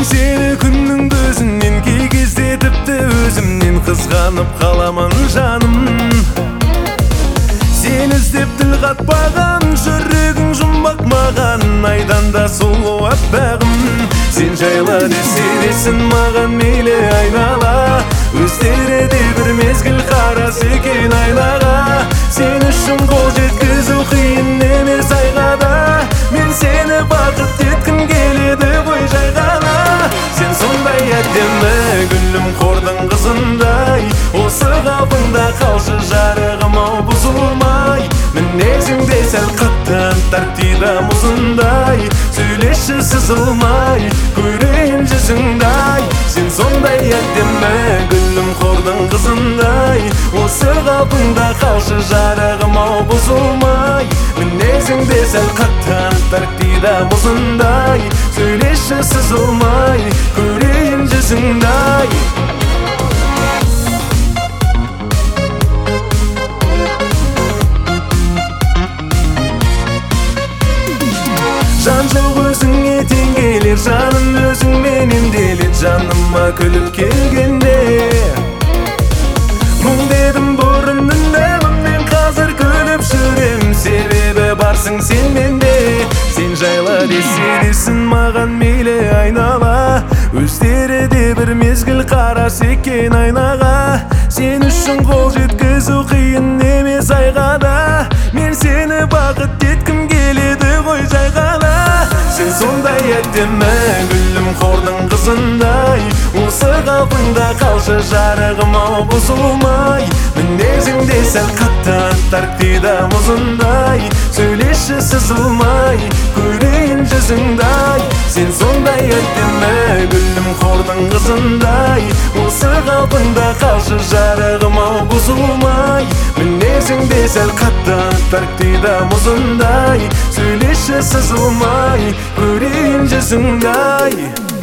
Seni күннің көзінен кей кезде тіпті өзімнен қызғанып қаламын жаным. Сен іздеп тіл қатпаған, жүрегің жұмбақ маған, айдан да сұлу аппағым. Сен жайлы десе десін маған мейлі айнала, өздері де бір мезгіл қарасы екен айнаға. Сен үшін қол жеткізу қиын емес айғада, мен сені бақыт еткім келеді ғой жай ғана. Сен сондай әдемі гүлім қордың қызындай, осы қалпыңда қалшы жарығым-ау бұзылмай. Мінезіңде сәл қаттан тартида мұзындай, сөйлеші сызылмай, көрейін жүзіңдай. Сен сондай әдемі гүлім қордың қызындай, осы қалпыңда қалшы жарығым-ау бұзылмай. Мінезіңде сәл қаттан тартида мұзындай, сөйлеші сызылмай, көрейін жүзіңдай. Жан жоқ өзіңе тең келер, жаным өзіңмен емделет, жаныма күліп келгенде. Мұңдедім бұрын үндемін, мен қазір күліп жүрем, себебі барсың сен менде. Сен жайлы десе десін маған мейлі айнала, өздері де бір мезгіл қарасы екен айнаға. Сен үшін қол жеткізу қиын емес айғада, мен сені бақыт еткім келеді ғой жай ғана. Сен сондай әдемі гүлім қордың қызындай, осы қалпыңда қалшы жарығым-ау бұзылмай. Мінезіңде сәл қаттан тартида мұзындай, сөйлеші сызылмай, көрейін жүзіңдай. Сен сондай әдемі гүлім қордың қызындай, осы қалпыңда қалшы жарығым-ау бұзылмай. Мінезіңде сәл қаттан тартида мұзындай, сөйлеші сызылмай, көрейін жүзіңдай.